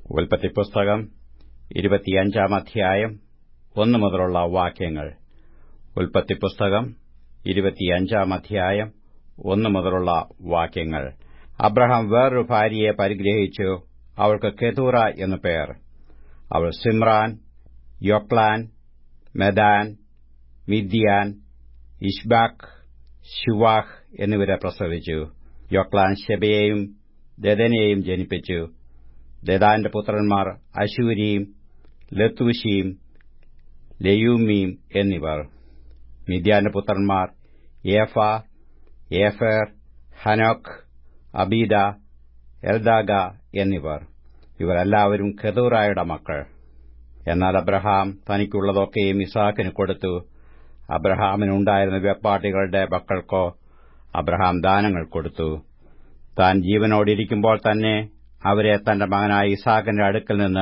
ഉൽപ്പത്തിപ്പുസ്തകം 25 അധ്യായം 1 മുതലുള്ള വാക്യങ്ങൾ. ഉൽപ്പത്തിപ്പുസ്തകം 25 അധ്യായം 1 മുതലുള്ള വാക്യങ്ങൾ. അബ്രഹാം വേറൊരു ഭാര്യയെ പരിഗ്രഹിച്ചു. അവൾക്ക് കെതൂറ എന്നു പേർ. അവൾ സിമ്രാൻ, യൊക്ലാൻ, മെദാൻ, മിദ്യാൻ, ഇശ്ബാക്, ശുവാഹ് എന്നിവരെ പ്രസവിച്ചു. യൊക്ലാൻ ശെബയെയും ദെദനെയും ജനിപ്പിച്ചു. ദെദാന്റെ പുത്രന്മാർ അശൂരീം, ലത്തൂശീം, ലെയൂമീം എന്നിവർ. മിദ്യാന്റെ പുത്രന്മാർ ഏഫ, ഏഫേർ, ഹനോക്ക്, അബീദ, എൽദാഗ എന്നിവർ. ഇവരെല്ലാവരും കെതൂറായുടെ മക്കൾ. എന്നാൽ അബ്രഹാം തനിക്കുള്ളതൊക്കെയും ഇസാക്കിന് കൊടുത്തു. അബ്രഹാമിനുണ്ടായിരുന്ന വെപ്പാട്ടികളുടെ മക്കൾക്കോ അബ്രഹാം ദാനങ്ങൾ കൊടുത്തു. താൻ ജീവനോടിരിക്കുമ്പോൾ തന്നെ അവരെ തന്റെ മകനായ ഇസാക്കിന്റെ അടുക്കൽ നിന്ന്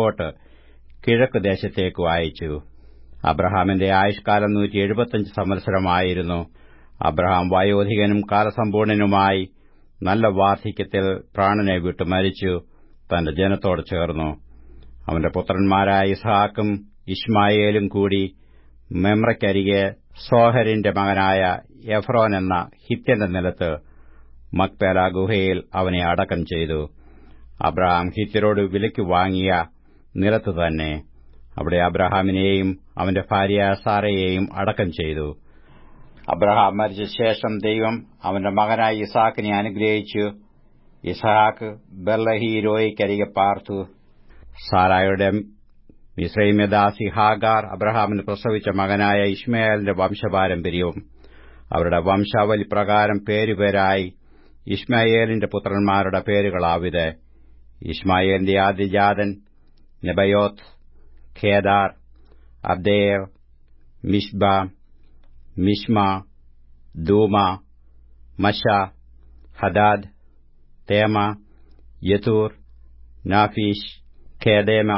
കിഴക്ക് ദേശത്തേക്കു അയച്ചു. അബ്രഹാമിന്റെ ആയുഷ്കാലം 175 സംവത്സരമായിരുന്നു. അബ്രഹാം വയോധികനും കാലസമ്പൂർണനുമായി നല്ല വാർദ്ധക്യത്തിൽ പ്രാണനെ വിട്ടു മരിച്ചു തന്റെ ജനത്തോട് ചേർന്നു. അവന്റെ പുത്രന്മാരായ ഇസ്ഹാക്കും ഇശ്മായേലും കൂടി മെമ്രയ്ക്കരികെ സോഹരിന്റെ മകനായ എഫ്രോൻ എന്ന ഹിത്യന്റെ നിലത്ത് മക്പേല ഗുഹയിൽ അവനെ അടക്കം ചെയ്തു. അബ്രഹാം ഹിത്യരോട് വിലയ്ക്ക് വാങ്ങിയ നിലത്ത് തന്നെ. അവിടെ അബ്രഹാമിനെയും അവന്റെ ഭാര്യ സാറയെയും അടക്കം ചെയ്തു. അബ്രഹാം മരിച്ച ശേഷം ദൈവം അവന്റെ മകനായ ഇസാക്കിനെ അനുഗ്രഹിച്ചു. ഇസ്ഹാക്ക് ബെർലഹീരോയ്ക്കരികെ പാർത്തു. സാറായുടെ മിസ്രയീമ്യദാസി ഹാഗാർ അബ്രഹാമിന് പ്രസവിച്ച മകനായ ഇശ്മായേലിന്റെ വംശപാരമ്പര്യവും അവരുടെ വംശാവലി പ്രകാരം പേരുപേരായി ഇശ്മായേലിന്റെ പുത്രന്മാരുടെ പേരുകളാവിത്: ഇശ്മായേലിന്റെ ആദ്യജാതൻ നെബയോത്ത്, ഖേദാർ, അബ്ദേർ, മിഷ്ബ, മിഷ്മ, ദൂമ, മശ, ഹദാദ്, തേമ, യതൂർ, നാഫീഷ്, ഖേദേമ.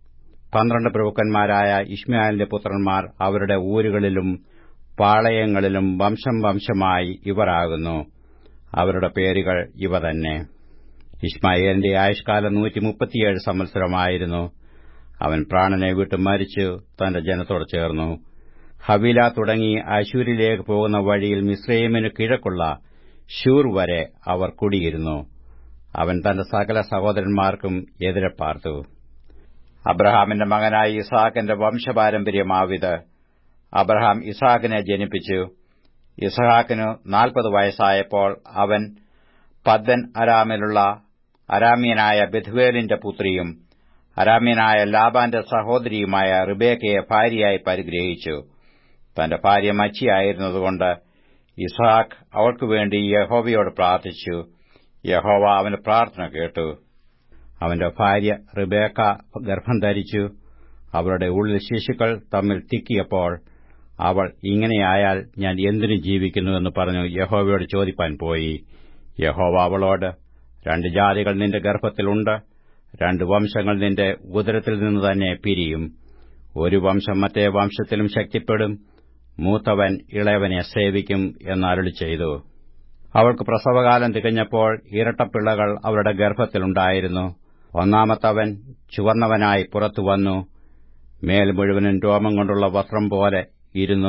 12 പ്രഭുക്കന്മാരായ ഇശ്മായേലിന്റെ പുത്രന്മാർ അവരുടെ ഊരുകളിലും പാളയങ്ങളിലും വംശമായി ഇവരാകുന്നു. അവരുടെ പേരുകൾ ഇവ തന്നെ. ഇശ്മായേലിന്റെ ആയുഷ്കാലം 137 സംവത്സരമായിരുന്നു. അവൻ പ്രാണനെ വിട്ടു മരിച്ചു തന്റെ ജനത്തോട് ചേർന്നു. ഹവീല തുടങ്ങി അശൂരിലേക്ക് പോകുന്ന വഴിയിൽ മിസ്രയീമിനു കിഴക്കുള്ള ശൂർ വരെ അവർ കുടിയിരുന്നു. അവൻ തന്റെ സകല സഹോദരന്മാർക്കും എതിരെ പാർത്തു. അബ്രഹാമിന്റെ മകനായ ഇസ്ഹാക്കിന്റെ വംശപാരമ്പര്യമാവിത്. അബ്രഹാം ഇസ്ഹാക്കിനെ ജനിപ്പിച്ചു. ഇസ്ഹാക്കിനു 40 വയസ്സായപ്പോൾ അവൻ പദ്ദൻ അരാമിലുള്ള അരാമ്യനായ ബെഥുവേലിന്റെ പുത്രിയും അരാമ്യനായ ലാബാന്റെ സഹോദരിയുമായ റിബേക്കയെ ഭാര്യയായി പരിഗ്രഹിച്ചു. തന്റെ ഭാര്യ മച്ചിയായിരുന്നതുകൊണ്ട് ഇസ്ഹാക്ക് അവൾക്കുവേണ്ടി യഹോവയോട് പ്രാർത്ഥിച്ചു. യഹോവ അവന്റെ പ്രാർത്ഥന കേട്ടു. അവന്റെ ഭാര്യ റിബേക്ക ഗർഭം ധരിച്ചു. അവളുടെ ഉള്ളിൽ ശിശുക്കൾ തമ്മിൽ തിക്കിയപ്പോൾ അവൾ, ഇങ്ങനെയായാൽ ഞാൻ എന്തിനു ജീവിക്കുന്നുവെന്ന് പറഞ്ഞു യഹോവയോട് ചോദിപ്പാൻ പോയി. യഹോവ അവളോട്, 2 ജാതികൾ നിന്റെ ഗർഭത്തിലുണ്ട്, 2 വംശങ്ങൾ നിന്റെ ഉദരത്തിൽ നിന്ന് തന്നെ പിരിയും. ഒരു വംശം മറ്റേ വംശത്തിലും ശക്തിപ്പെടും, മൂത്തവൻ ഇളയവനെ സേവിക്കും എന്ന് അരുളിച്ചെയ്തു. അവൾക്ക് പ്രസവകാലം തികഞ്ഞപ്പോൾ ഇരട്ടപ്പിള്ളകൾ അവളുടെ ഗർഭത്തിലുണ്ടായിരുന്നു. ഒന്നാമത്തവൻ ചുവന്നവനായി പുറത്തുവന്നു, മേൽ മുഴുവനും രോമം കൊണ്ടുള്ള വസ്ത്രം പോലെ ഇരുന്നു.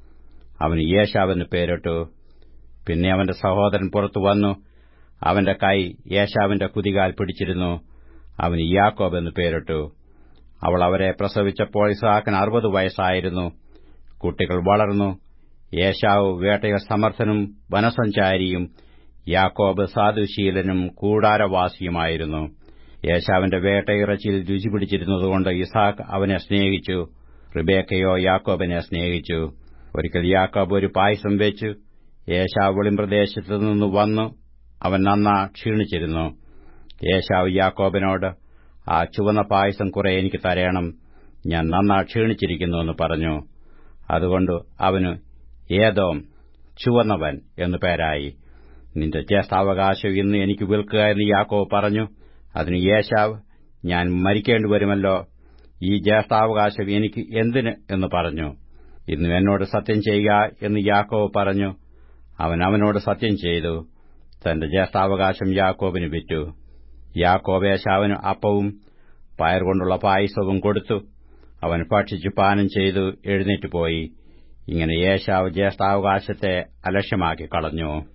അവന് ഏശാവെന്ന് പേരിട്ടു. പിന്നെ അവന്റെ സഹോദരൻ പുറത്തുവന്നു. അവന്റെ കൈ ഏശാവിന്റെ കുതികാൽ പിടിച്ചിരുന്നു. അവന് യാക്കോബ് എന്ന് പേരിട്ടു. അവൾ അവരെ പ്രസവിച്ചപ്പോൾ ഇസ്ഹാക്കിന് 60 വയസ്സായിരുന്നു. കുട്ടികൾ വളർന്നു. ഏശാവ് വേട്ടയിൽ സമർത്ഥനും വനസഞ്ചാരിയും, യാക്കോബ് സാധുശീലനും കൂടാരവാസിയുമായിരുന്നു. ഏശാവിന്റെ വേട്ടയിറച്ചിയിൽ രുചി പിടിച്ചിരുന്നതുകൊണ്ട് ഇസ്ഹാക്ക് അവനെ സ്നേഹിച്ചു. റിബേക്കയോ യാക്കോബിനെ സ്നേഹിച്ചു. ഒരിക്കൽ യാക്കോബ് ഒരു പായസം വെച്ചു. ഏശാവ് വെളിമ്പ്രദേശത്തു നിന്ന് വന്നു. അവൻ നന്നാ ക്ഷീണിച്ചിരുന്നു. ഏശാവ് യാക്കോബിനോട്, ആ ചുവന്ന പായസം കുറെ എനിക്ക് തരേണം, ഞാൻ നന്നാ ക്ഷീണിച്ചിരിക്കുന്നുവെന്ന് പറഞ്ഞു. അതുകൊണ്ട് അവന് ഏദോം, ചുവന്നവൻ എന്നു പേരായി. നിന്റെ ജ്യേഷ്ഠാവകാശം ഇന്ന് എനിക്ക് വിൽക്കുക എന്ന് യാക്കോബ് പറഞ്ഞു. അതിന് ഏശാവ്, ഞാൻ മരിക്കേണ്ടിവരുമല്ലോ, ഈ ജ്യേഷ്ഠാവകാശം എനിക്ക് എന്തിന് എന്ന് പറഞ്ഞു. ഇന്ന് എന്നോട് സത്യം ചെയ്യുക എന്ന് യാക്കോബ് പറഞ്ഞു. അവൻ അവനോട് സത്യം ചെയ്തു. തന്റെ ജ്യേഷ്ഠാവകാശം യാക്കോബിന് വിറ്റു. യാക്കോബ് ഏശാവിന് അപ്പവും പയർകൊണ്ടുള്ള പായസവും കൊടുത്തു. അവൻ ഭക്ഷിച്ചു പാനം ചെയ്തു എഴുന്നേറ്റുപോയി. ഇങ്ങനെ ഏശാവ് ജ്യേഷ്ഠാവകാശത്തെ അലക്ഷ്യമാക്കി കളഞ്ഞു.